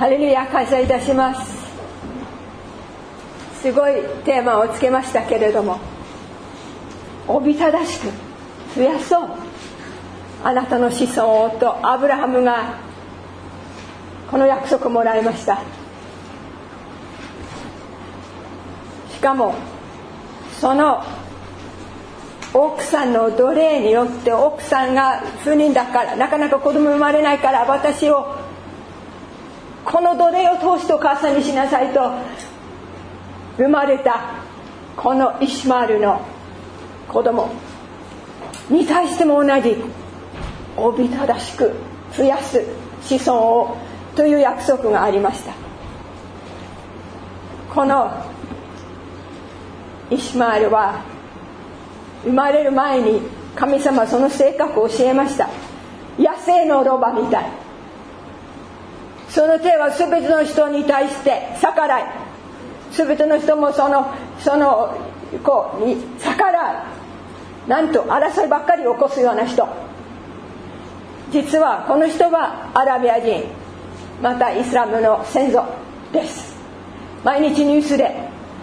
ハレルヤ、感謝いたします。すごいテーマをつけましたけれども、おびただしく増やそう、あなたの子孫をとアブラハムがこの約束をもらいました。しかもその奥さんの奴隷によって、奥さんが不妊だからなかなか子供生まれないから、私をこの奴隷を通してお母さんにしなさいと生まれたこのイシマールの子供に対しても同じ、おびただしく増やす子孫をという約束がありました。このイシマールは生まれる前に神様はその性格を教えました。野生のロバみたい、その手は全ての人に対して逆らい、全ての人もその子に逆らい、なんと争いばっかり起こすような人。実はこの人はアラビア人、またイスラムの先祖です。毎日ニュースで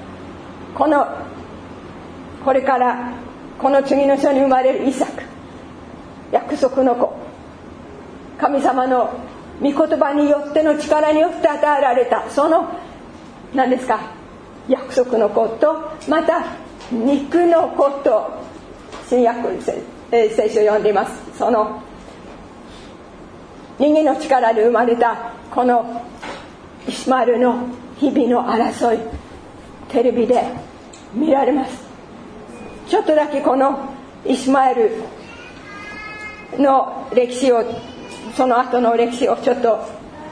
これからこの次の人に生まれるイサク、約束の子、神様の御言葉によっての力によって与えられたその何ですか、約束の子と、また肉の子と、新約聖書を読んでいます。その人間の力で生まれたこのイシマエルの日々の争い、テレビで見られます。ちょっとだけこのイシマエルの歴史を、その後の歴史をちょっと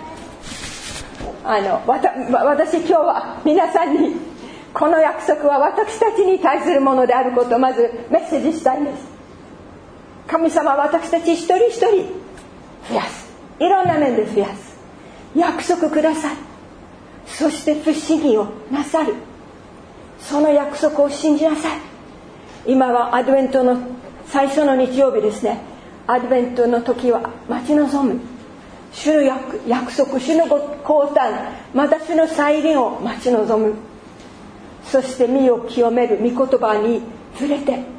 私今日は皆さんにこの約束は私たちに対するものであることをまずメッセージしたいんです。神様は私たち一人一人増やす、いろんな面で増やす約束ください。そして不思議をなさる、その約束を信じなさい。今はアドベントの最初の日曜日ですね。アドベントの時は待ち望む主の約束、主の降誕、また主の再臨を待ち望む。そして身を清める御言葉に触れて、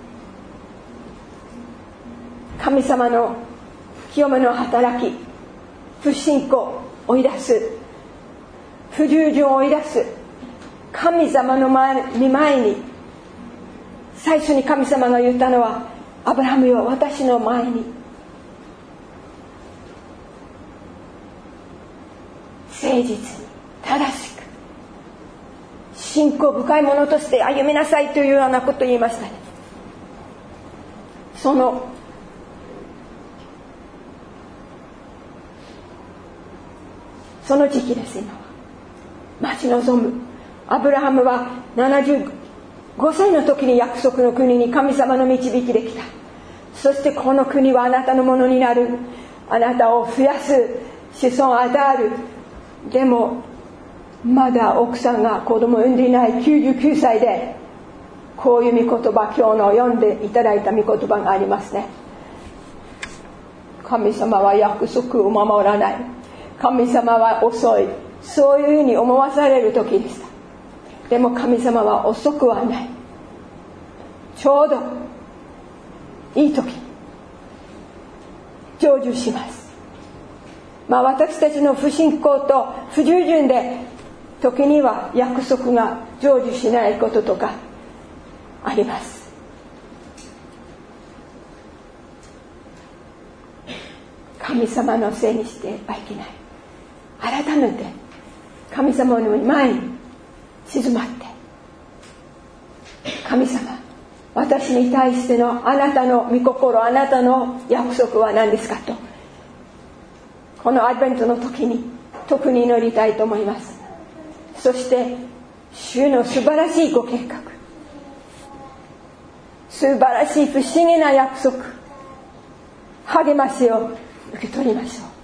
神様の清めの働き、不信仰を追い出す、不従順を追い出す。神様の前に最初に神様が言ったのは、アブラハムよ、私の前に誠実に正しく信仰深いものとして歩みなさいというようなことを言いましたね。その時期です。今は待ち望む。アブラハムは75歳の時に約束の国に神様の導きできた。そしてこの国はあなたのものになる、あなたを増やす、子孫を与える。でもまだ奥さんが子供を産んでいない99歳で、こういう御言葉、今日の読んでいただいた御言葉がありますね。神様は約束を守らない、神様は遅い、そういうふうに思わされる時でした。でも神様は遅くはない。ちょうどいい時成就します。私たちの不信仰と不従順で時には約束が成就しないこととかあります。神様のせいにしてはいけない。改めて神様の前に静まって、神様、私に対してのあなたの御心、あなたの約束は何ですかと、このアドベントの時に特に祈りたいと思います。そして主の素晴らしいご計画、素晴らしい不思議な約束、励ましを受け取りましょう。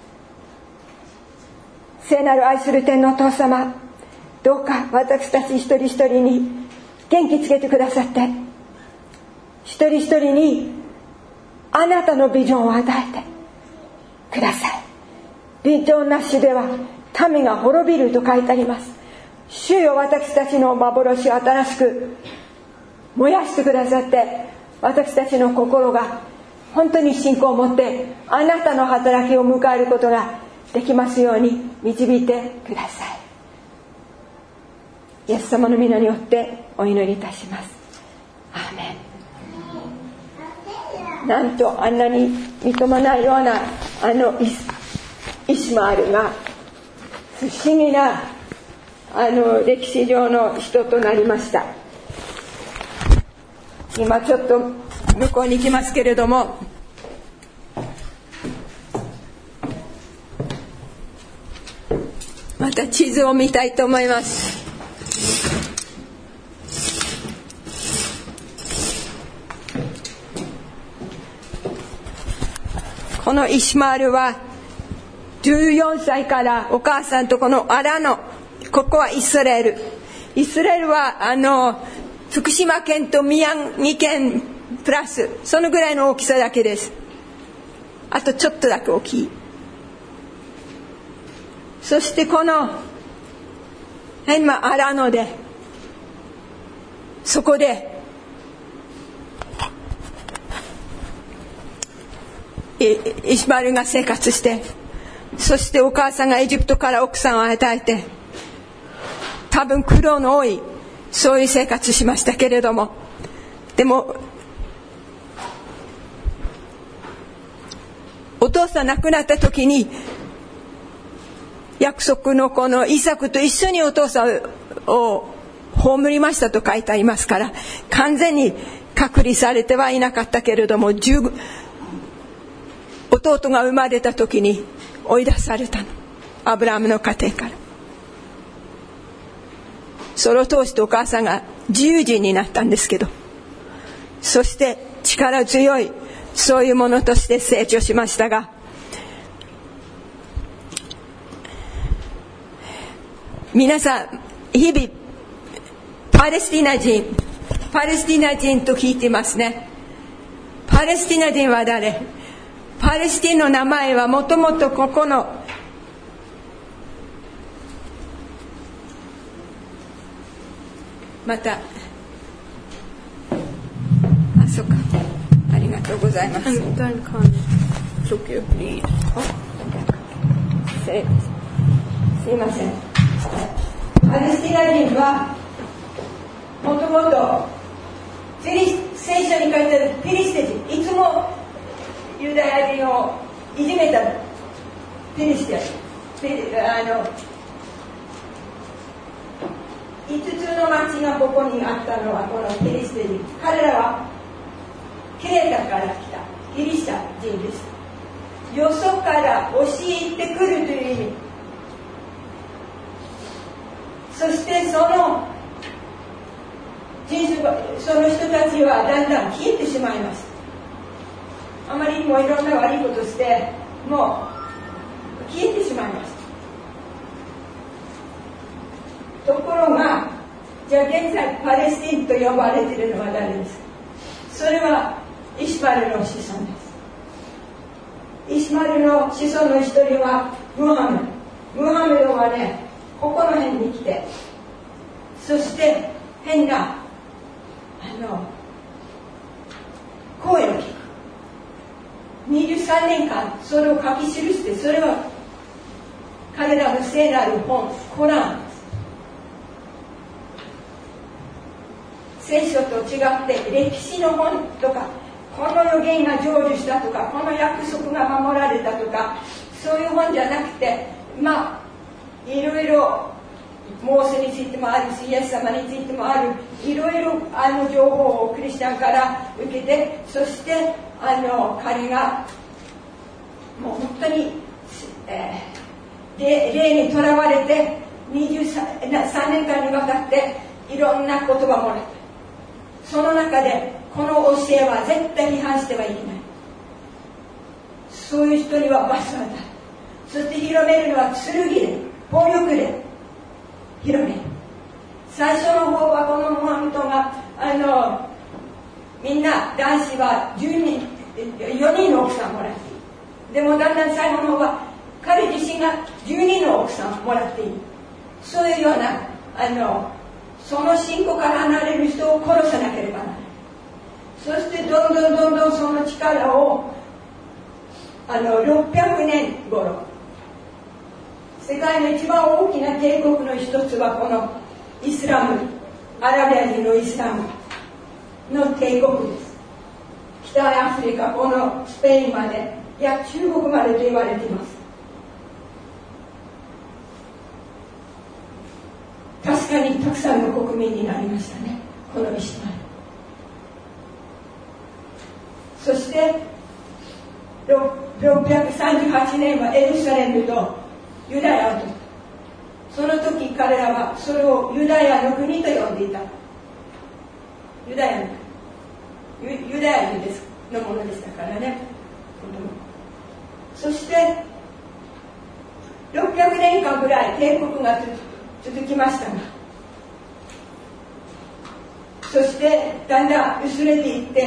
聖なる愛する天のお父様、どうか私たち一人一人に元気つけてくださって、一人一人にあなたのビジョンを与えてください。ビジョンなしでは民が滅びると書いてあります。主よ、私たちの幻を新しく燃やしてくださって、私たちの心が本当に信仰を持ってあなたの働きを迎えることができますように導いてください。イエス様の皆によってお祈りいたします。アーメン。なんとあんなに認めないようなイシマールが不思議な歴史上の人となりました。今ちょっと向こうに行きますけれども、また地図を見たいと思います。このイシマールは14歳からお母さんとこのアラノ、ここはイスラエル。イスラエルは福島県と宮城県プラスそのぐらいの大きさだけです。あとちょっとだけ大きい。そしてこの今アラノで、そこでイシマエルが生活して、そしてお母さんがエジプトから奥さんを与えて、多分苦労の多いそういう生活しましたけれども、でもお父さん亡くなった時に約束のこのイサクと一緒にお父さんを葬りましたと書いてありますから、完全に隔離されてはいなかったけれども、弟が生まれた時に追い出されたの、アブラハムの家庭から。それを通してお母さんが自由人になったんですけど、そして力強いそういうものとして成長しましたが、皆さん日々パレスティナ人と聞いてますね。パレスティナ人は誰？パレスティンの名前はもともとここのまたそうか、ありがとうございます。すいません。パレスティナ人はもともと聖書に書いてあるフィリステ人、いつもユダヤ人をいじめたフィリステ5つの町がここにあったのはこのフィリステ人。彼らはクレタから来たギリシャ人です。よそから押し入ってくるという意味。そしてその人たちはだんだん消えてしまいました。あまりにもいろんな悪いことをしてもう消えてしまいました。ところがじゃあ現在パレスティンと呼ばれているのは誰ですか？それはイシマエルの子孫です。イシマエルの子孫の一人はムハメドはね、ここの辺に来て、そして変な声を聞く。23年間それを書き記して、それは彼らの聖なる本コランです。聖書と違って歴史の本とか、この予言が成就したとか、この約束が守られたとか、そういう本じゃなくて、いろいろモーセについてもあるし、イエス様についてもある、いろいろ情報をクリスチャンから受けて、そして彼がもう本当に、霊にとらわれて3年間にわたっていろんな言葉をもらった。その中でこの教えは絶対に反してはいけない。そういう人には罰が当たる。そして広めるのは剣で、暴力で広める。最初の方はこのモハメドがみんな男子は4人の奥さんをもらっている。でもだんだん最後の方は彼自身が 12の奥さんもらっている。そういうようなその信仰から離れる人を殺さなければならない。そしてどんどんその力を600年頃、世界の一番大きな帝国の一つはこのイスラム、アラビア人のイスラムの帝国です。北アフリカ、このスペインまで、いや中国までと言われています。確かにたくさんの国民になりましたね、このイスラエル。そして638年はエルサレムとユダヤを取った。その時彼らはそれをユダヤの国と呼んでいた。ユダヤ人ですのものでしたからね。そして600年間ぐらい帝国が続きましたが、そしてだんだん薄れていって、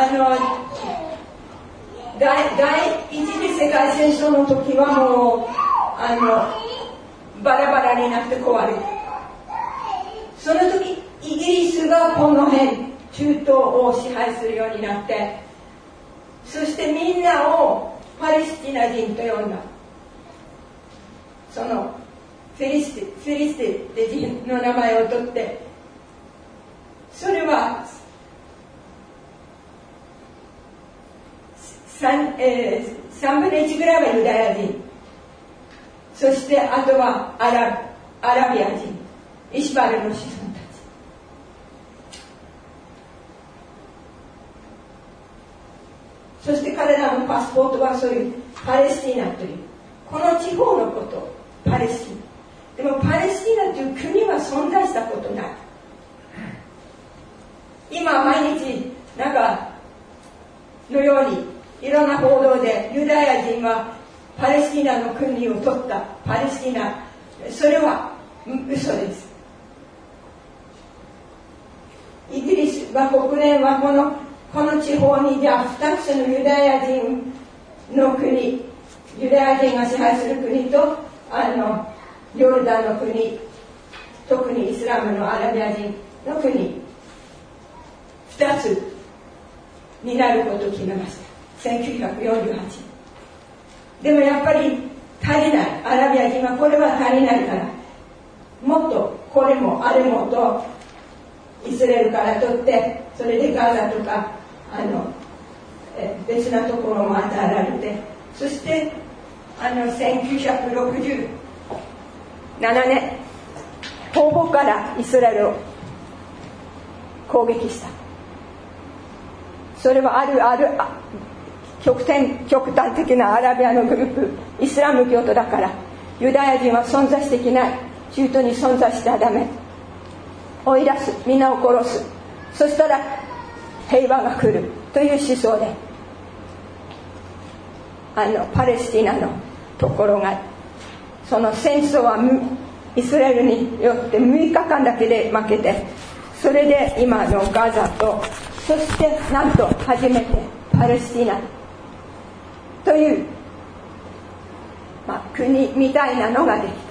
第一次世界戦争の時はもうバラバラになって壊れて、その時イギリスがこの辺中東を支配するようになって、そしてみんなをパレスティナ人と呼んだ。そのフィリステ人の名前を取って、それは3分の1ぐらいはユダヤ人、そしてあとはアラビア人、イシュバルの子孫たち。そして彼らのパスポートはそういうパレスティナというこの地方のこと、パレスティナ。でもパレスティナという国は存在したことない。今毎日なんかのようにいろんな報道でユダヤ人はパレスティナの国を取った、パレスティナ、それは嘘です。イギリスは国連はこの地方にじゃあ2つのユダヤ人の国、ユダヤ人が支配する国とヨルダンの国、特にイスラムのアラビア人の国、2つになることを決めました。1948年。でもやっぱり足りない。アラビア人はこれは足りないから、もっとこれもあれもとイスラエルから取って、それでガザとか別なところも与えられて、そして1967年東部からイスラエルを攻撃した。それは極端的なアラビアのグループ、イスラム教徒だから、ユダヤ人は存在していない、中東に存在してはダメ、追い出す、皆を殺す、そしたら平和が来るという思想でパレスティナのところが、その戦争はイスラエルによって6日間だけで負けて、それで今のガザと、そしてなんと初めてパレスティナという、国みたいなのができた。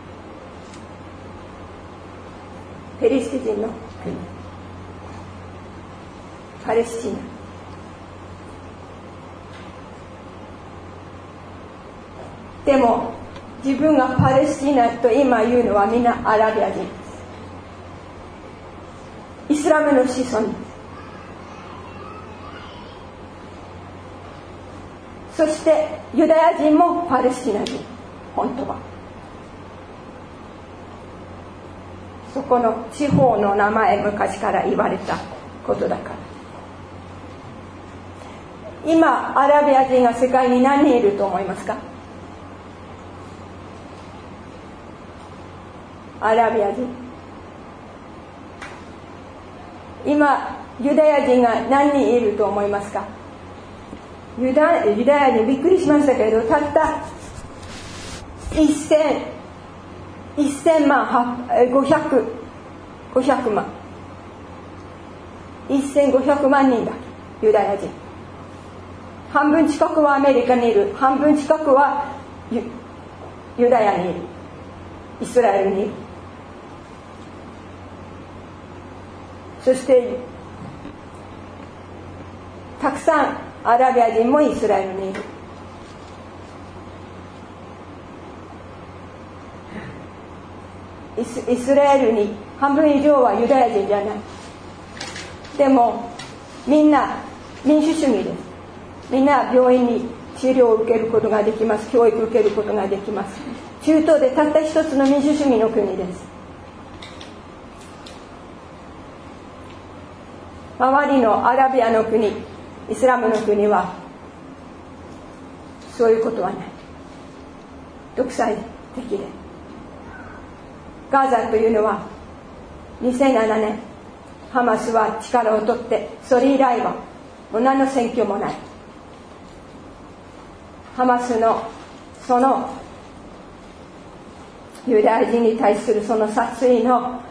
ペリシテ人の国、パレスチナ。でも自分がパレスチナと今言うのはみんなアラビア人です。イスラムの子孫です。そしてユダヤ人もパレスチナ人、本当はそこの地方の名前、昔から言われたことだから。今アラビア人が世界に何人いると思いますか？アラビア人、今ユダヤ人が何人いると思いますか？ユダヤ人びっくりしましたけれど、たった1000万500万1500万人だ。ユダヤ人半分近くはアメリカにいる、半分近くはユユダヤにいる、イスラエルにいる。そしてたくさんアラビア人もイスラエルにいる。イスラエルに半分以上はユダヤ人じゃない。でもみんな民主主義です。みんな病院に治療を受けることができます。教育を受けることができます。中東でたった一つの民主主義の国です。周りのアラビアの国、イスラムの国はそういうことはない。独裁的で、ガザというのは2007年ハマスは力を取って、それ以来はもう何の選挙もない。ハマスのそのユダヤ人に対するその殺意の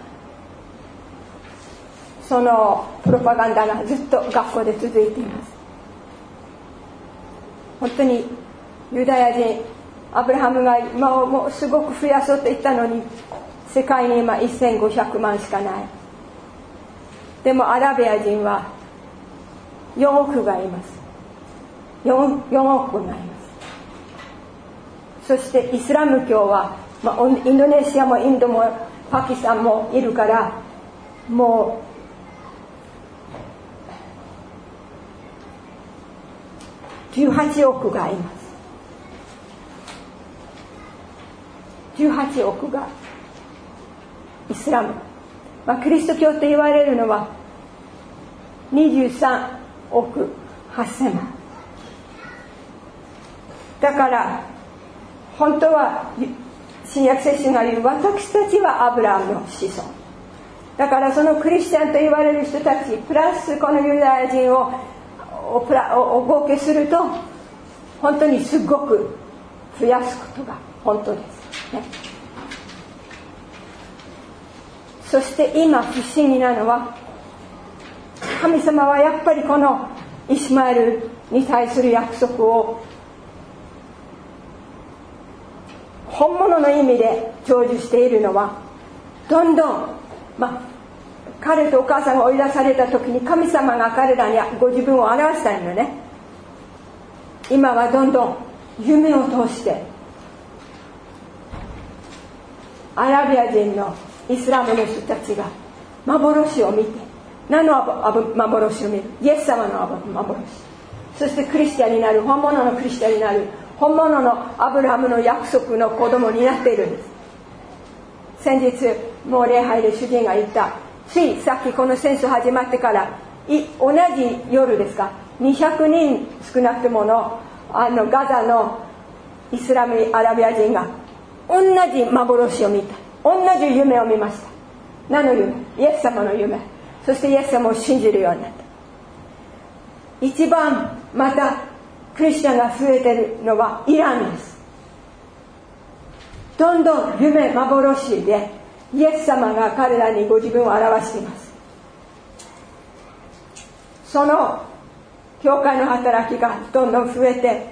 そのプロパガンダがずっと学校で続いています。本当にユダヤ人、アブラハムが今をもうすごく増やそうと言ったのに、世界に今1500万しかない。でもアラビア人は4億がいます。4億がいます。そしてイスラム教は、インドネシアもインドもパキスタンもいるから、もう18億がいます。18億がイスラム、キリスト教と言われるのは23億8000万だから、本当は新約聖書が言う私たちはアブラハムの子孫だから、そのクリスチャンと言われる人たちプラスこのユダヤ人を合計すると、本当にすごく増やすことが本当ですね。そして今不思議なのは、神様はやっぱりこのイスマエルに対する約束を本物の意味で成就しているのは、どんどん、彼とお母さんが追い出された時に神様が彼らにご自分を表したいのね。今はどんどん夢を通してアラビア人のイスラムの人たちが幻を見て、何の幻を見る？イエス様の幻。そしてクリスチャンになる、本物のクリスチャンになる、本物のアブラハムの約束の子供になっているんです。先日もう礼拝で主人が言った、ついさっきこの戦争始まってから同じ夜ですか、200人少なくとものガザのイスラムアラビア人が同じ幻を見た、同じ夢を見ました。何の夢？イエス様の夢。そしてイエス様を信じるようになった。一番またクリスチャンが増えているのはイランです。どんどん夢、幻でイエス様が彼らにご自分を表しています。その教会の働きがどんどん増えて、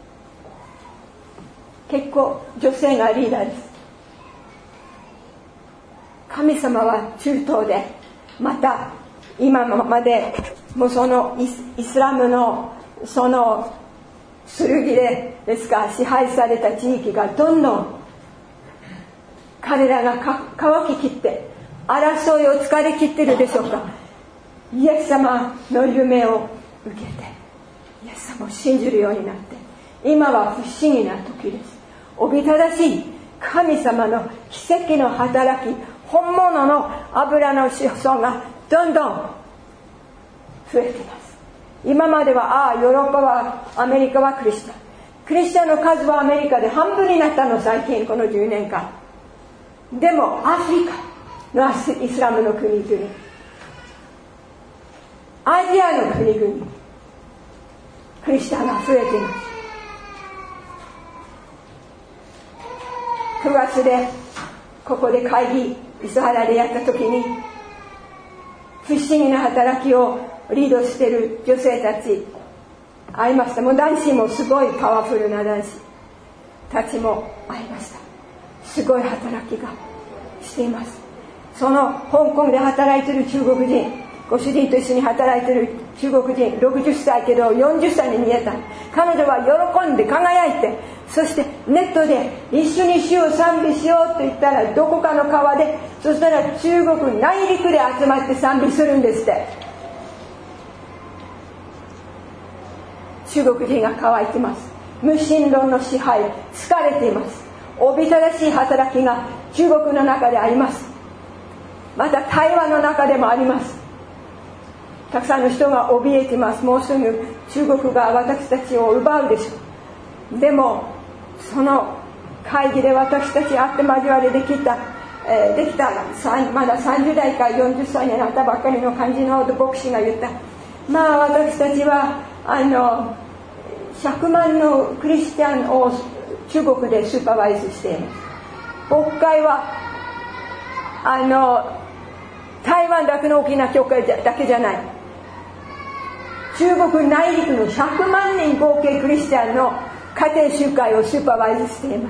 結構女性がリーダーです。神様は中東でまた今までもうそのイスラムのその剣ですか支配された地域がどんどん彼らが乾ききって争いを疲れ切ってるでしょうか。イエス様の夢を受けてイエス様を信じるようになって、今は不思議な時です。おびただしい神様の奇跡の働き、本物の油の子孫がどんどん増えています。今まではヨーロッパはアメリカはクリスチャンの数はアメリカで半分になったの、最近この10年間。でもアフリカのイスラムの国々、アジアの国々、クリスチャンが増えています。9月でここで会議磯原でやった時に、不思議な働きをリードしている女性たち会いました。もう男子もすごいパワフルな男子たちも会いました。 すごい働きがしています。その香港で働いている中国人、ご主人と一緒に働いている中国人、60歳けど40歳に見えた。彼女は喜んで輝いて、そしてネットで一緒に主を賛美しようと言ったら、どこかの川で、そしたら中国内陸で集まって賛美するんですって。中国人が乾いています。無神論の支配、疲れています。おびただしい働きが中国の中であります。また台湾の中でもあります。たくさんの人が怯えています。もうすぐ中国が私たちを奪うでしょう。でもその会議で私たち会って交わりできたまだ30代か40歳になったばっかりの感じの牧師が言った。まあ私たちは100万のクリスチャンを中国でスーパーバイズしています。牧会は台湾だけの大きな教会だけじゃない。中国内陸の100万人合計クリスチャンの家庭集会をスーパーバイズしています。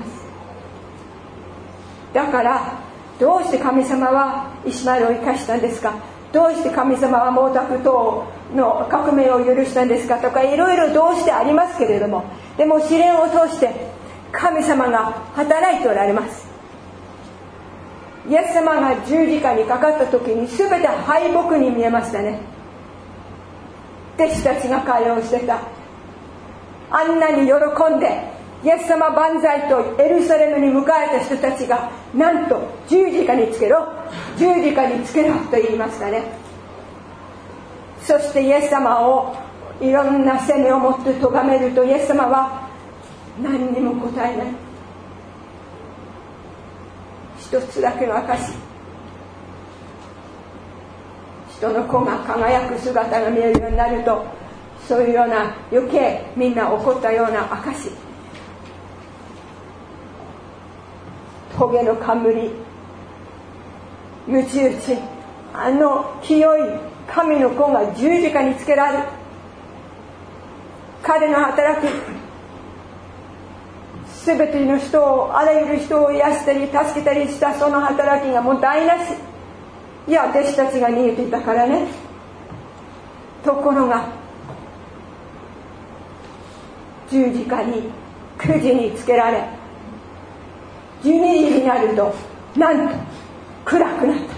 だからどうして神様はイスマエルを生かしたんですか、どうして神様は毛沢東の革命を許したんですかとか、いろいろどうしてありますけれども、でも試練を通して神様が働いておられます。イエス様が十字架にかかった時に全て敗北に見えましたね。弟子たちが会話をしてた。あんなに喜んでイエス様万歳とエルサレムに迎えた人たちが、なんと十字架につけろ、十字架につけろと言いましたね。そしてイエス様をいろんな責めを持って咎めると、イエス様は何にも答えない。一つだけの証、人の子が輝く姿が見えるようになると、そういうような余計みんな怒ったような証、棘の冠、むち打ち、清い神の子が十字架につけられる。彼の働くすべての人を、あらゆる人を癒したり助けたりしたその働きがもう台無し。いや、弟子たちが逃げていたからね。ところが十字架に9時につけられ、12時になるとなんと暗くなった。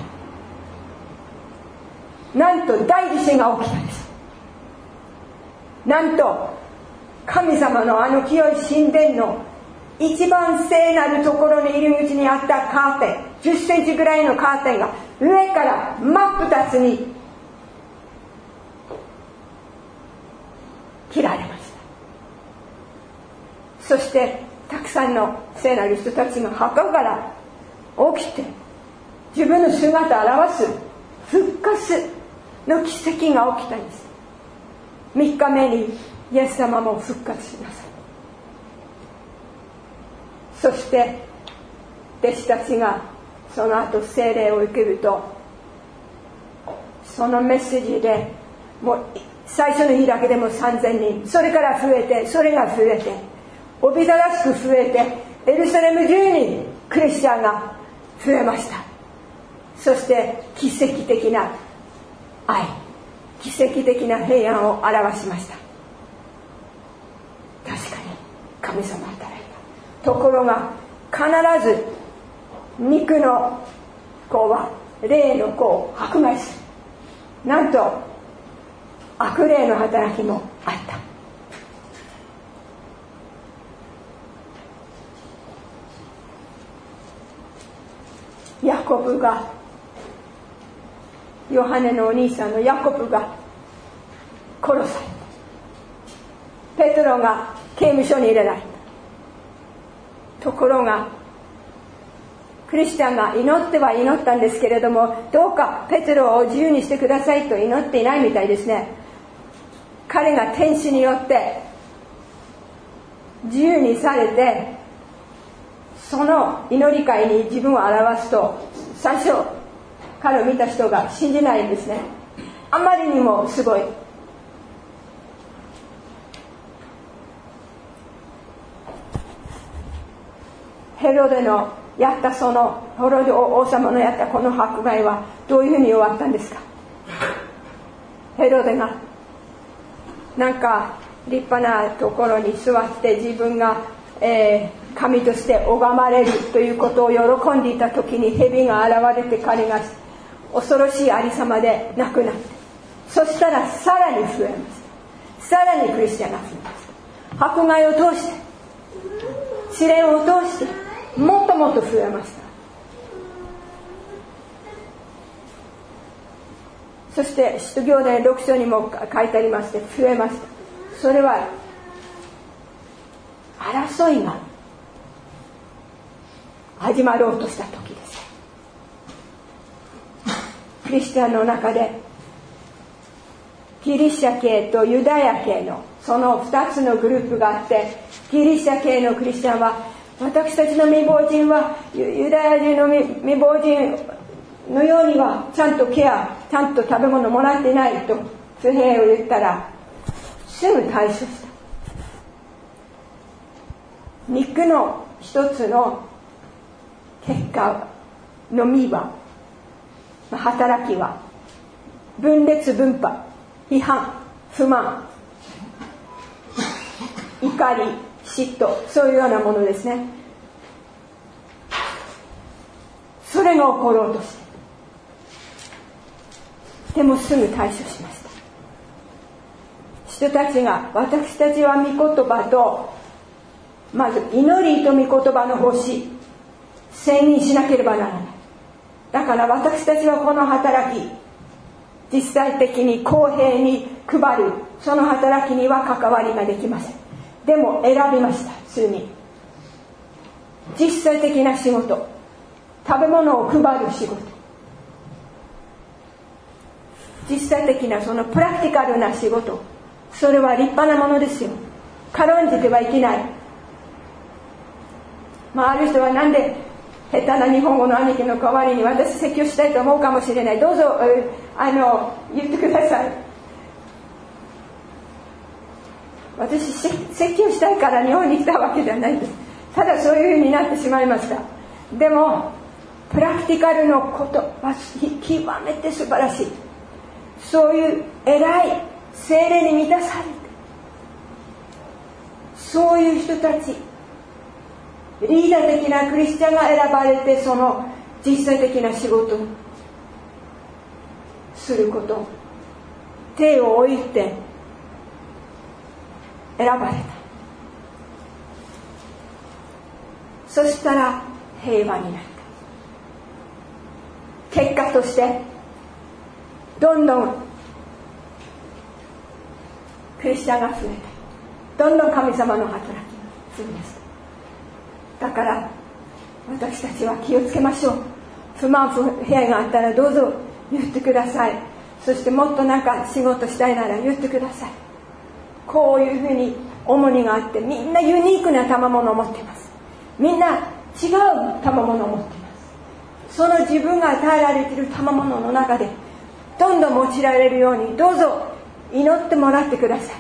なんと大地震が起きたんです。なんと神様の清い神殿の一番聖なるところに入り口にあったカーテン、10センチぐらいのカーテンが上から真っ二つに切られました。そしてたくさんの聖なる人たちが墓から起きて自分の姿を表す復活の奇跡が起きたんです。3日目にイエス様も復活しなさい。そして弟子たちがその後聖霊を受けると、そのメッセージでもう最初の日だけでも3000人、それから増えて、それが増えて、おびただしく増えて、エルサレム中にクリスチャンが増えました。そして奇跡的な愛、奇跡的な平安を表しました。確かに神様は働いた。ところが必ず肉の子は霊の子を迫害する。なんと悪霊の働きもあった。ヤコブが、ヨハネのお兄さんのヤコブが殺された。ペテロが刑務所に入れられた。ところがクリスチャンが祈っては祈ったんですけれども、どうかペテロを自由にしてくださいと祈っていないみたいですね。彼が天使によって自由にされて、その祈り会に自分を表すと、最初彼を見た人が信じないんですね。あまりにもすごい。ヘロデのやったそのヘロデ王様のやったこの迫害はどういうふうに終わったんですか。ヘロデがなんか立派なところに座って自分が、神として拝まれるということを喜んでいた時に蛇が現れて彼が恐ろしいありさまで亡くなって、そしたらさらに増えました。さらにクリスチャンが増えました。迫害を通して試練を通してもっともっと増えました。そして使徒行伝6章にも書いてありまして増えました。それは争いが始まろうとした時です。クリスチャンの中でギリシャ系とユダヤ系のその2つのグループがあって、ギリシャ系のクリスチャンは私たちの未亡人はユダヤ人の未亡人のようにはちゃんとケア、ちゃんと食べ物もらってないと不平を言ったらすぐ対処した。肉の一つの結果の実は、働きは分裂分派、批判、不満、怒り、嫉妬、そういうようなものですね。それが起ころうとして、でもすぐ対処しました。人たちが、私たちは御言葉とまず祈りと御言葉の奉仕、宣言しなければならない。だから私たちはこの働き、実際的に公平に配るその働きには関わりができません。でも選びました。すぐに実際的な仕事、食べ物を配る仕事、実際的なそのプラクティカルな仕事、それは立派なものですよ。軽んじてはいけない。ある人はなんで下手な日本語の兄貴の代わりに私説教したいと思うかもしれない。どうぞ言ってください。私説教したいから日本に来たわけではないんです。ただそういう風になってしまいました。でもプラクティカルのことは極めて素晴らしい。そういう偉い聖霊に満たされて、そういう人たち、リーダー的なクリスチャンが選ばれて、その実際的な仕事をすること、手を置いて選ばれた。そしたら平和になった。結果としてどんどんクリスチャンが増えた。どんどん神様の働きが増えました。だから私たちは気をつけましょう。不満不平があったらどうぞ言ってください。そしてもっとなんか仕事したいなら言ってください。こういうふうに重荷があって、みんなユニークな賜物を持っています。みんな違う賜物を持っています。その自分が与えられている賜物の中でどんどん用いられるように、どうぞ祈ってもらってください。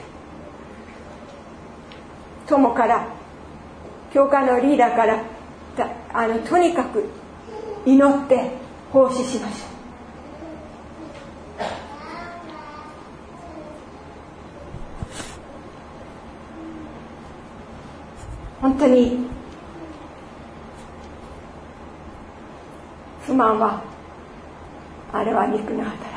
友から、教会のリーダーからとにかく祈って奉仕しましょう。本当に不満は、あれは肉の働き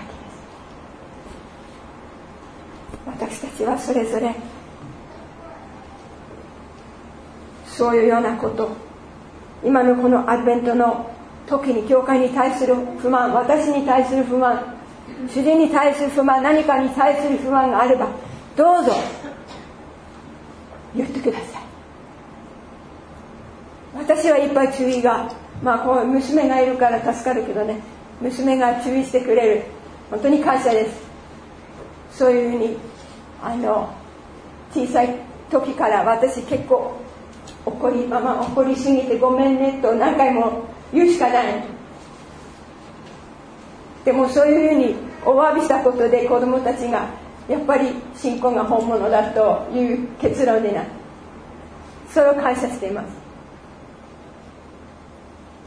です。私たちはそれぞれそういうようなこと、今のこのアドベントの時に教会に対する不満、私に対する不満、主人に対する不満、何かに対する不満があればどうぞ言ってください。私はいっぱい注意が、こう娘がいるから助かるけどね、娘が注意してくれる。本当に感謝です。そういうふうに小さい時から私結構怒りすぎてごめんねと何回も言うしかない。でもそういうふうにお詫びしたことで子どもたちがやっぱり信仰が本物だという結論になる。それを感謝しています。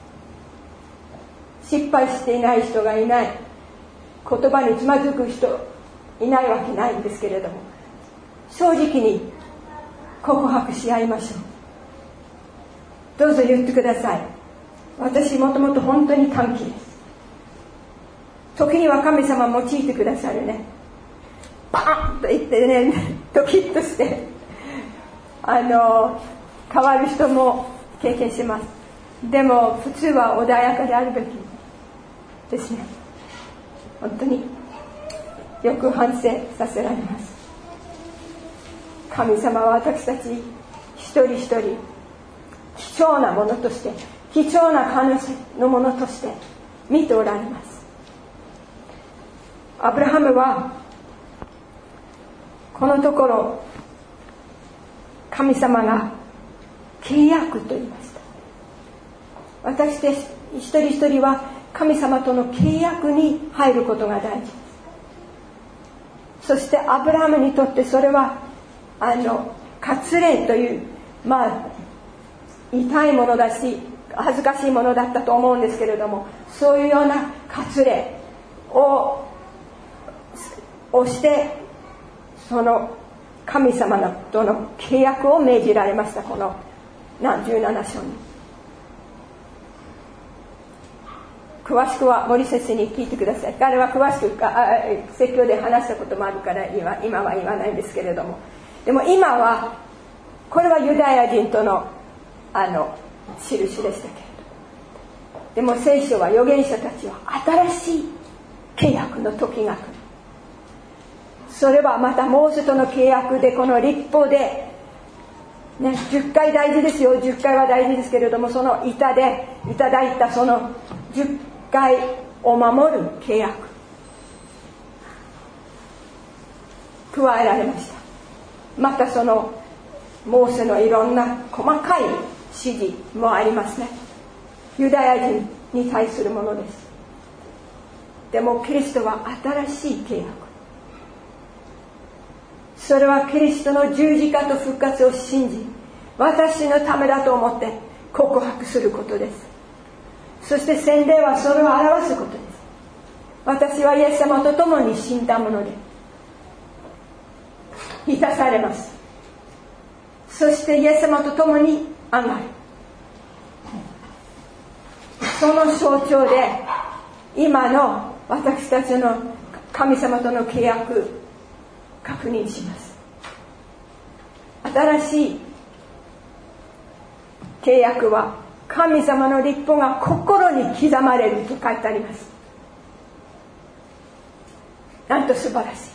失敗していない人がいない、言葉につまずく人いないわけないんですけれども、正直に告白し合いましょう。どうぞ言ってください。私もともと本当に短気です。時には神様用いてくださるね。パーンと言ってね、ドキッとして変わる人も経験します。でも普通は穏やかであるべきですね。本当によく反省させられます。神様は私たち一人一人貴重なものとして、貴重な可能性のものとして見ておられます。アブラハムはこのところ神様が契約と言いました。私たち一人一人は神様との契約に入ることが大事です。そしてアブラハムにとってそれは割礼という、痛いものだし恥ずかしいものだったと思うんですけれども、そういうような割礼をしてその神様との契約を命じられました。この17章に詳しくは森先生に聞いてください。彼は詳しく説教で話したこともあるから今は言わないんですけれども、でも今はこれはユダヤ人との印でしたけれど、でも聖書は預言者たちは新しい契約の時が来る。それはまたモーセとの契約で、この律法で、10回大事ですよ。10回は大事ですけれども、その板でいただいたその10回を守る契約加えられました。またそのモーセのいろんな細かい指示もありますね。ユダヤ人に対するものです。でもキリストは新しい契約、それはキリストの十字架と復活を信じ、私のためだと思って告白することです。そして洗礼はそれを表すことです。私はイエス様と共に死んだもので満たされます。そしてイエス様と共に上がる。その象徴で今の私たちの神様との契約確認します。新しい契約は神様の律法が心に刻まれると書いてあります。なんと素晴らしい。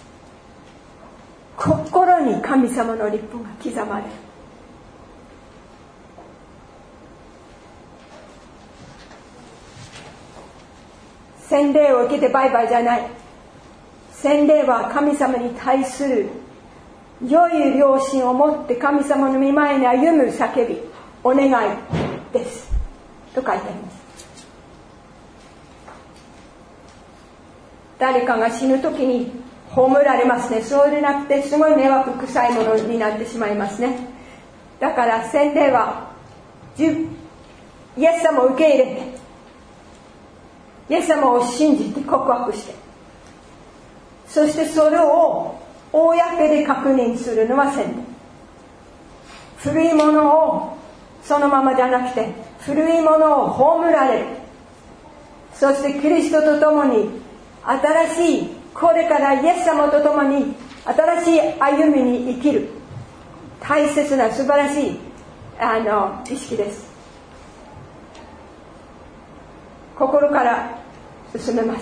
心に神様の律法が刻まれる。洗礼を受けてバイバイじゃない。洗礼は神様に対する良い良心を持って神様の御前に歩む叫び、お願いですと書いてあります。誰かが死ぬ時に葬られますね。そうでなくてすごい迷惑臭いものになってしまいますね。だから洗礼はイエス様を受け入れて、イエス様を信じて告白して、そしてそれを公で確認するのは洗礼。古いものをそのままじゃなくて、古いものを葬られる。そしてキリストと共に新しい、これからイエス様と共に新しい歩みに生きる大切な素晴らしい意識です。心から進めます。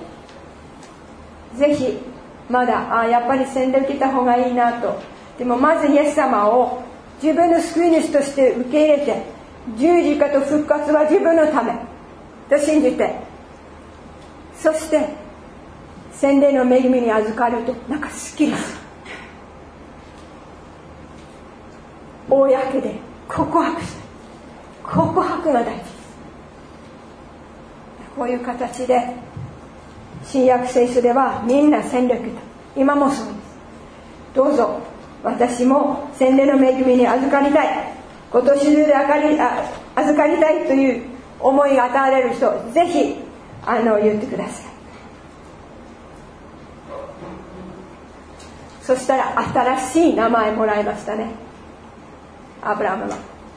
ぜひまだやっぱり洗礼受けた方がいいなと。でもまずイエス様を自分の救い主として受け入れて、十字架と復活は自分のためと信じて、そして洗礼の恵みに預かるとなんかすっきりする。公で告白する。告白が大事です。こういう形で新約聖書ではみんな洗礼を受けた。今もそうです。どうぞ私も洗礼の恵みに預かりたい、今年中で預かりたいという思いが与えられる人、ぜひ言ってください。そしたら新しい名前もらいましたね、アブラムは。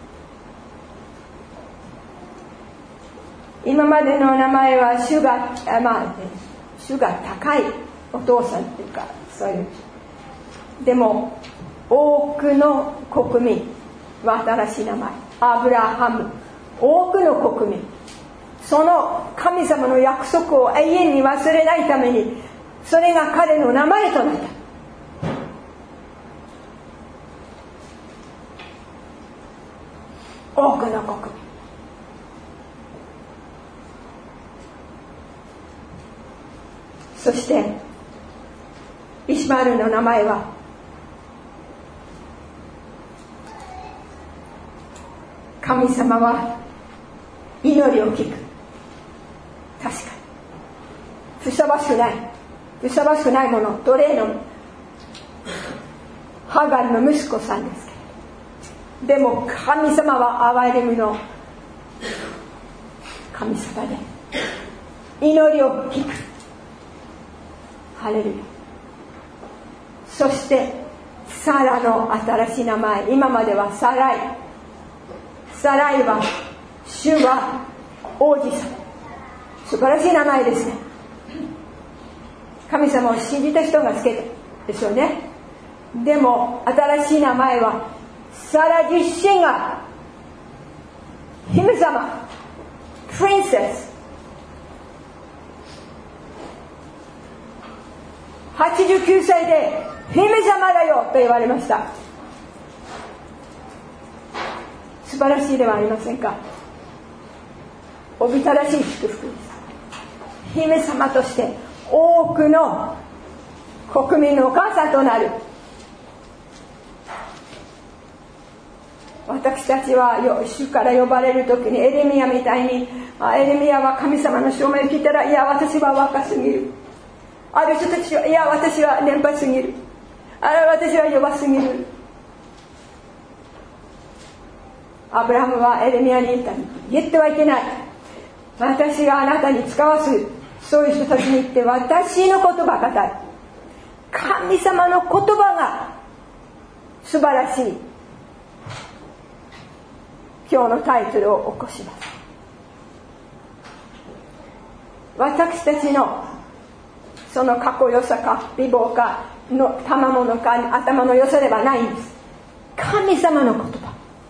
今までの名前は主が高いお父さんっていうか、そういう。でも多くの国民は新しい名前、アブラハム、多くの国民、その神様の約束を永遠に忘れないために、それが彼の名前となった。多くの国民。そしてイシマエルの名前は神様は祈りを聞く。確かにふさわしくないもの、奴隷のハガルの息子さんですけど、でも神様は憐れみの神様で祈りを聞く。ハレルヤ。そしてサラの新しい名前、今まではサライは主は王子様。素晴らしい名前ですね。神様を信じた人がつけたでしょうね。でも新しい名前はサラ自身が姫様、プリンセス、89歳で姫様だよと言われました。素晴らしいではありませんか。おびただしい祝福です。姫様として多くの国民のお母さんとなる。私たちは主から呼ばれるときにエレミヤみたいに、エレミヤは神様の証明を聞いたら、いや私は若すぎる、ある人たちは、いや私は年配すぎる、私は弱すぎる。アブラハムはエレミヤに言ってはいけない。私があなたに使わす、そういう人たちに言って、私の言葉が語る。神様の言葉が素晴らしい。今日のタイトルを起こします。私たちのそのかっこよさか美貌かの賜物か頭の良さではないんです。神様の言葉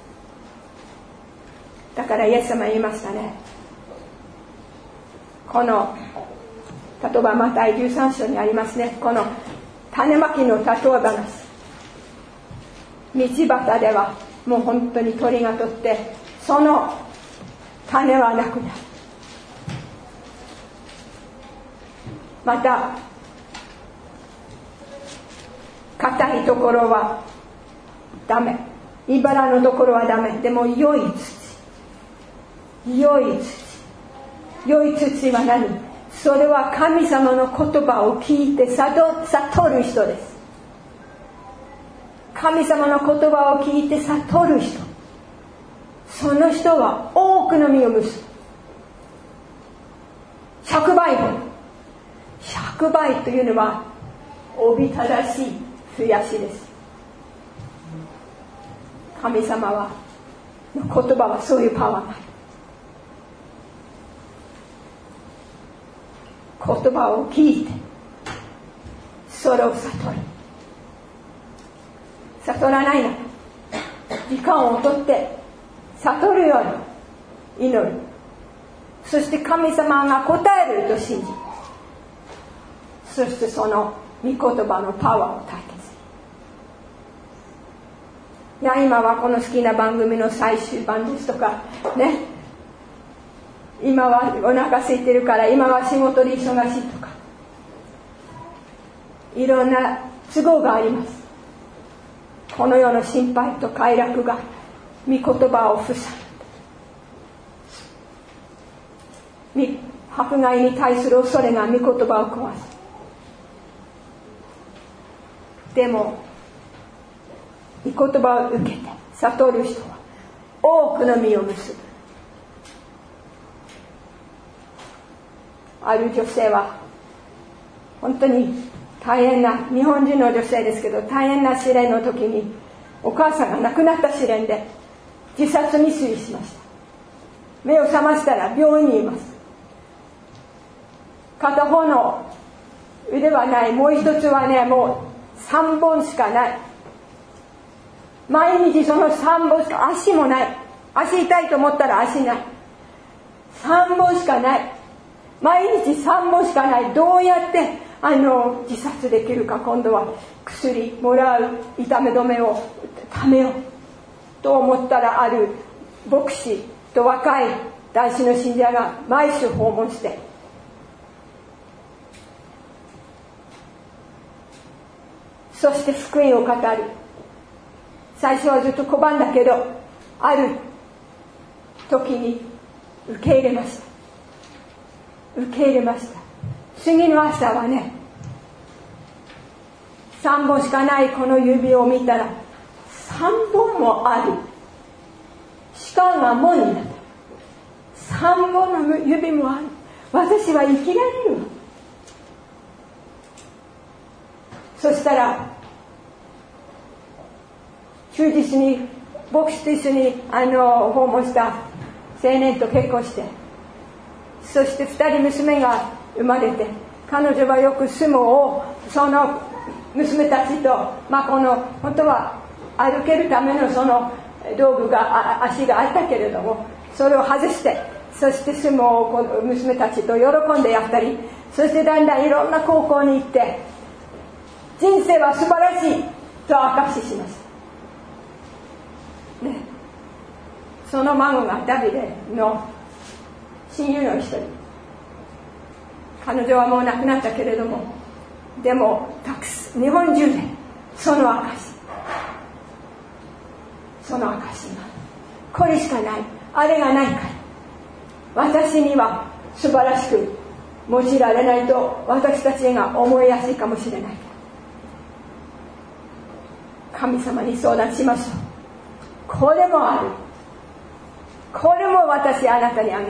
だから。イエス様言いましたね。この例えばマタイ13章にありますね。この種まきの例え話、道端ではもう本当に鳥が取ってその種はなくなる。また硬いところはダメ、茨のところはダメ。でも良い土は何？それは神様の言葉を聞いて悟る人です。神様の言葉を聞いて悟る人、その人は多くの実を結ぶ。100倍ほど。100倍というのはおびただしい増やしです。神様はの言葉はそういうパワーがある。言葉を聞いてそれを悟る。悟らないなら時間をとって悟るように祈る。そして神様が答えると信じ、そしてその御言葉のパワーを体験する。いや今はこの好きな番組の最終版ですとかね、今はお腹空いてるから今は仕事で忙しいとか、いろんな都合があります。この世の心配と快楽が御言葉を塞ぐ。迫害に対する恐れが御言葉を壊す。でも御言葉を受けて悟る人は多くの実を結ぶ。 ある女性は本当に大変な、日本人の女性ですけど、大変な試練の時にお母さんが亡くなった試練で自殺未遂しました。目を覚ましたら病院にいます。片方の腕はない、もう一つはね、もう3本しかない。毎日その3本しか、足もない。足痛いと思ったら足ない。3本しかない。毎日3本しかない。どうやって自殺できるか。今度は薬もらう、痛み止めをためようと思ったら、ある牧師と若い男子の信者が毎週訪問して、そして福音を語る。最初はずっと拒んだけど、ある時に受け入れました。受け入れました。次の朝はね、3本しかないこの指を見たら3本もある。歯間が門になった。3本の指もある。私は生きられる。そしたら忠実に牧師と一緒に訪問した青年と結婚して、そして2人娘が生まれて、彼女はよく相撲をその娘たちと、この本当は歩けるためのその道具が足があったけれども、それを外して、そして相撲を娘たちと喜んでやったり、そしてだんだんいろんな高校に行って、人生は素晴らしいと証ししました、ね、その孫がダビデの親友の一人。彼女はもう亡くなったけれども、でも日本中でその証がこれしかない、あれがないから私には素晴らしく用いられないと私たちが思いやすいかもしれない。神様に相談しましょう。これもある。これも私あなたにあげた。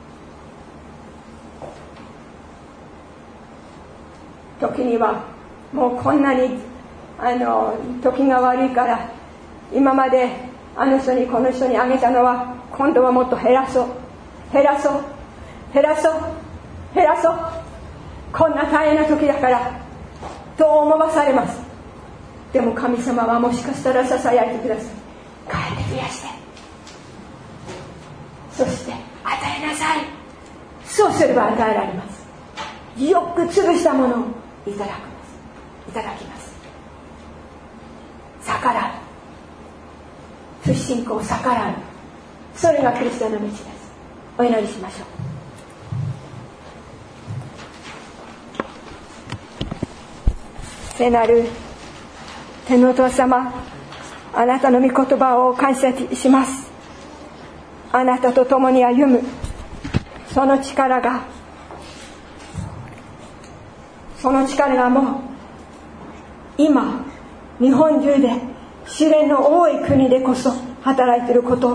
時にはもうこんなに時が悪いから、今まであの人にこの人にあげたのは今度はもっと減らそう、こんな大変な時だからと思わされます。でも神様はもしかしたらささやいてください。帰って増やして、そして与えなさい。そうすれば与えられます。よく潰したものをいただきます。逆らう、不信仰を逆らう、それがクリスチャンの道です。お祈りしましょう。聖なる天のお父様、あなたの御言葉を感謝します。あなたと共に歩むその力がもう今日本中で試練の多い国でこそ働いていることを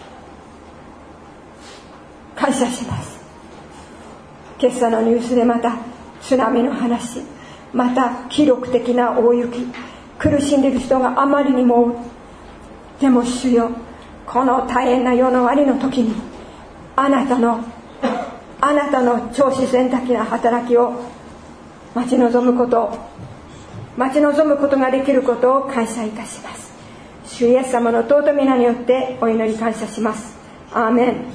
感謝します。今朝のニュースでまた津波の話、また記録的な大雪、苦しんでいる人があまりにも多い。でも主よ、この大変な世の終わりの時にあなたの超自然的な働きを待ち望むことができることを感謝いたします。主イエス様の尊い皆によってお祈り感謝します。アーメン。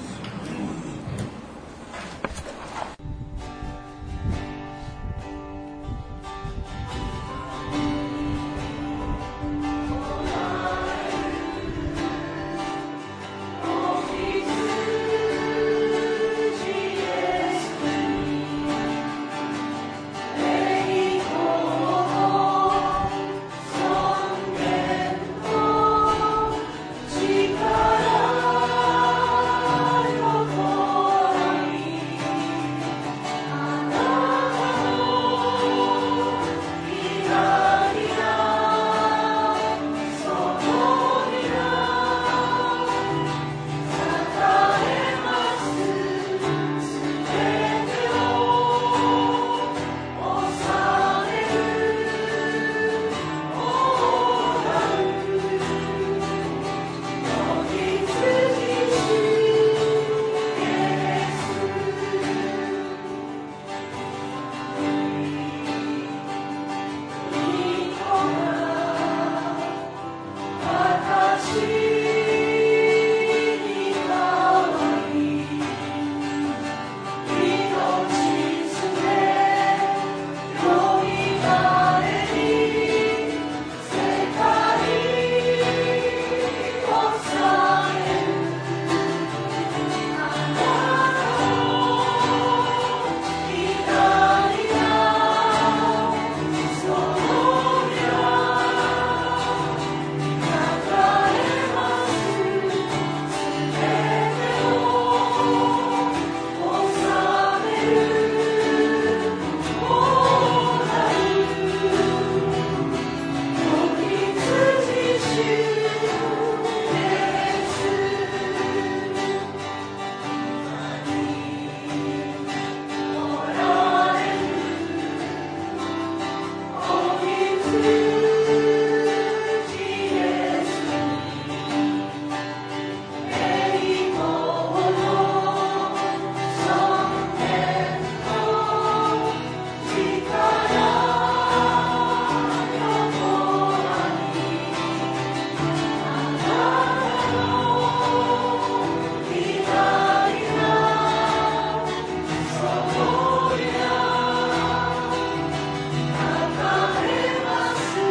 「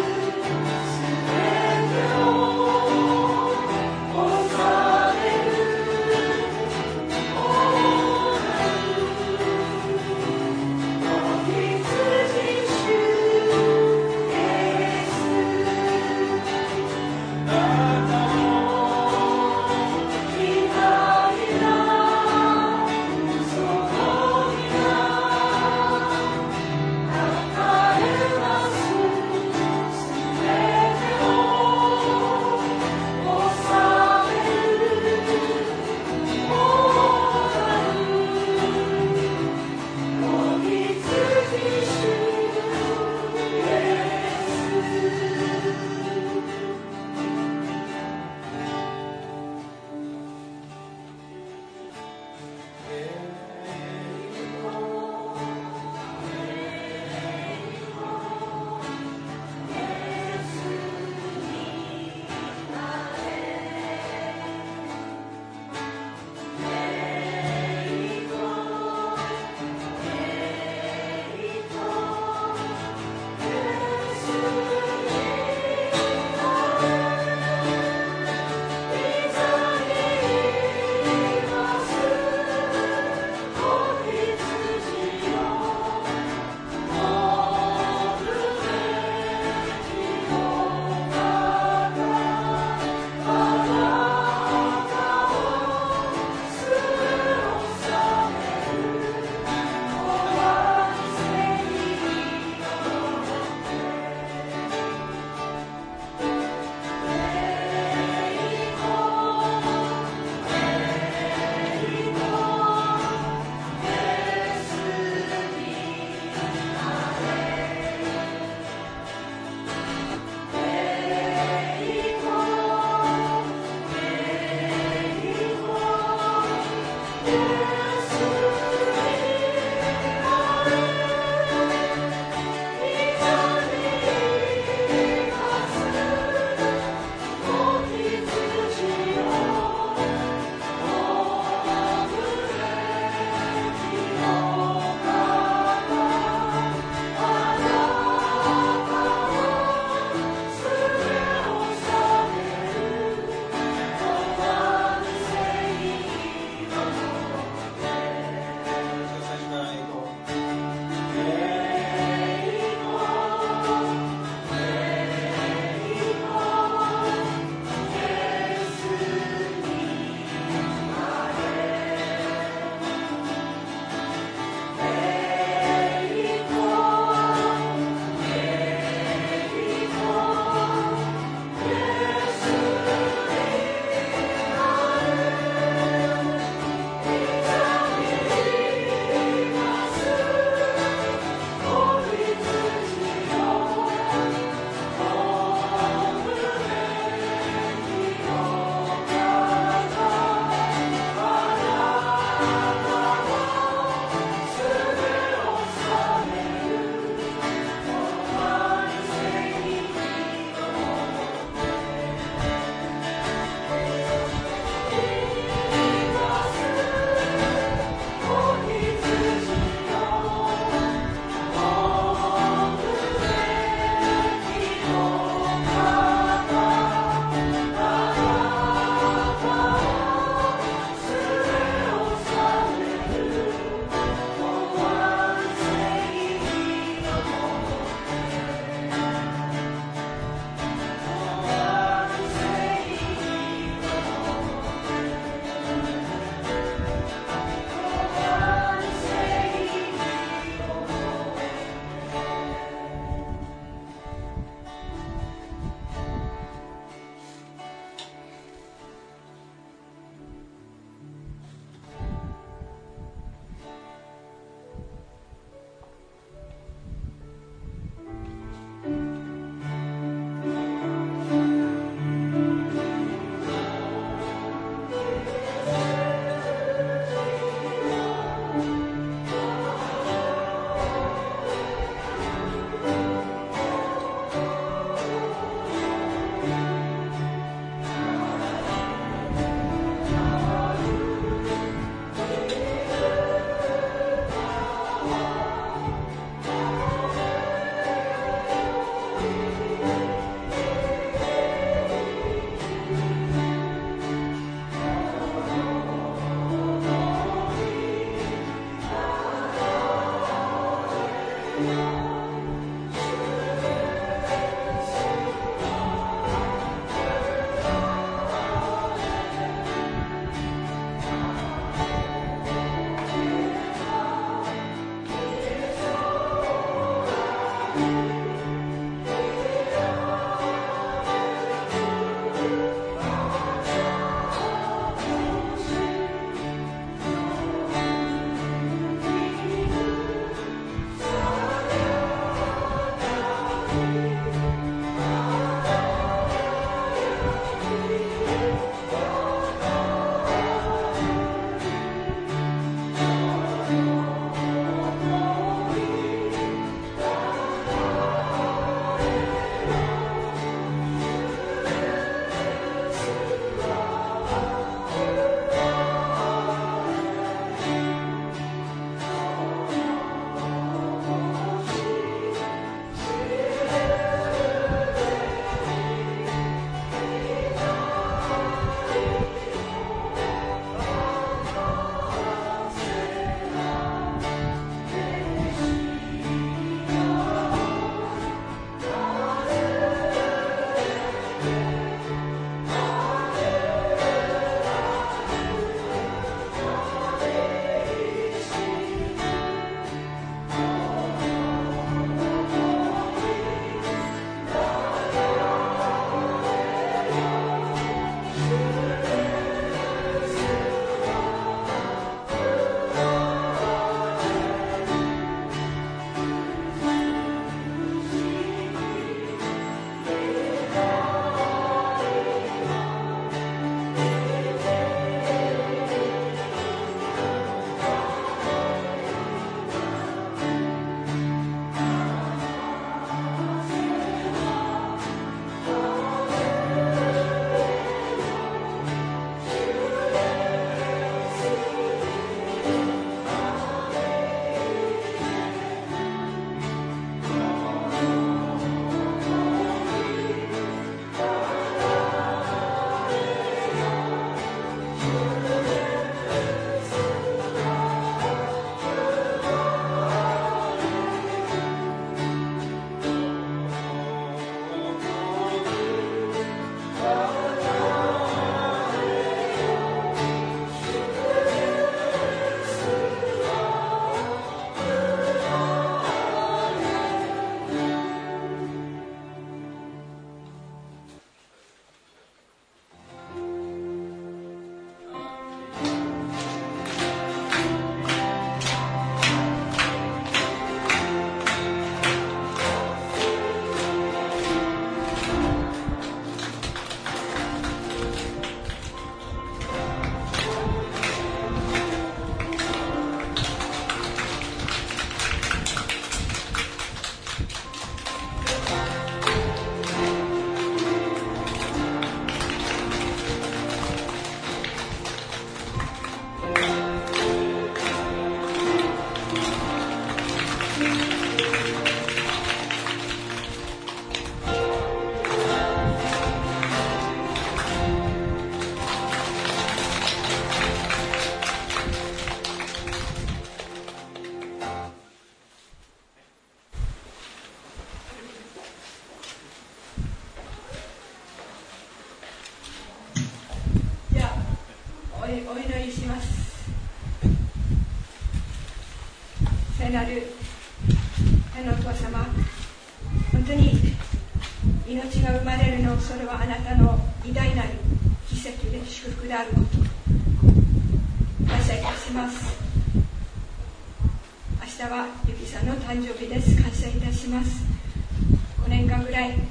聖なる天のお父様、本当に命が生まれるの、それはあなたの偉大なる奇跡で祝福であること感謝いたします。明日はゆきさんの誕生日です。感謝いたします。5年間ぐらい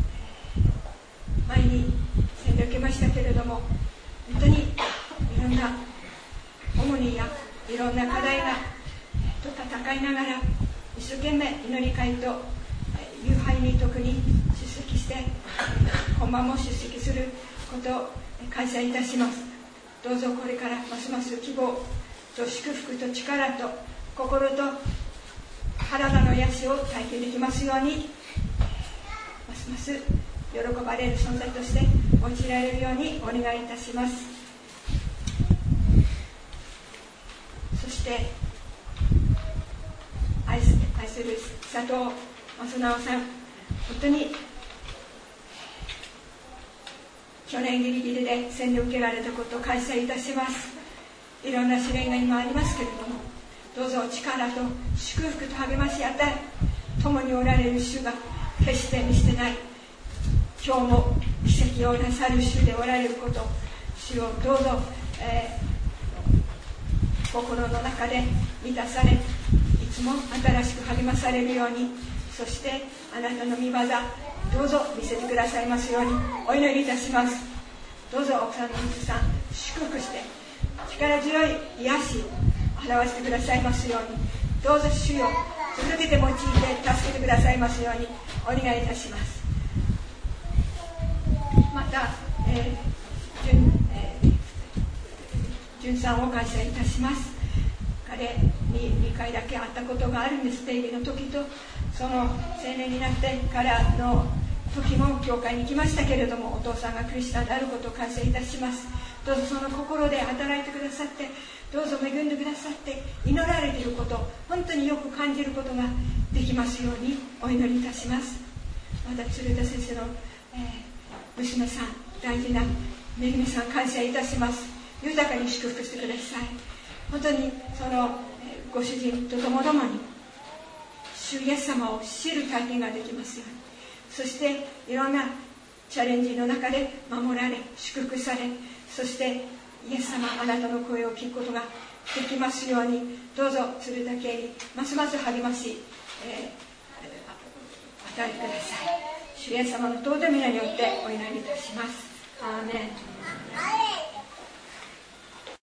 前に洗礼を受けましたけれども、本当にいろんな重荷やいろんな課題と戦いながら一生懸命祈り会と夕拝に特に出席して、今晩も出席することを感謝いたします。どうぞこれからますます希望と祝福と力と心と体の癒しを体験できますように、ますます喜ばれる存在として用いられるようにお願いいたします。そして愛する佐藤正直さん、本当に去年ギリギリで洗礼を受けられたことを感謝いたします。いろんな試練が今ありますけれども、どうぞ力と祝福と励まし与え、共におられる主が決して見捨てない、今日も奇跡をなさる主でおられること、主をどうぞ、心の中で満たされ、いつも新しく励まされるように、そしてあなたの御業どうぞ見せてくださいますようにお祈りいたします。どうぞ奥さんの水さん祝福して力強い癒しを表してくださいますように、どうぞ主よ続けて用いて助けてくださいますようにお願いいたします。また、純さんを感謝いたします。彼に2回だけ会ったことがあるんです。定義の時とその青年になってからの時も教会に行きましたけれども、お父さんがクリスチャンであることを感謝いたします。どうぞその心で働いてくださって、どうぞ恵んでくださって、祈られていること本当によく感じることができますようにお祈りいたします。また鶴田先生の、娘さん、大事なめぐみさん、感謝いたします。豊かに祝福してください。本当にその、ご主人とともどもに主イエス様を知る体験ができますように、そしていろんなチャレンジの中で守られ祝福され、そしてイエス様あなたの声を聞くことができますように、どうぞ鶴田家にますます励まし、与えてください。主イエス様の尊い皆によってお祈りいたします。アーメン。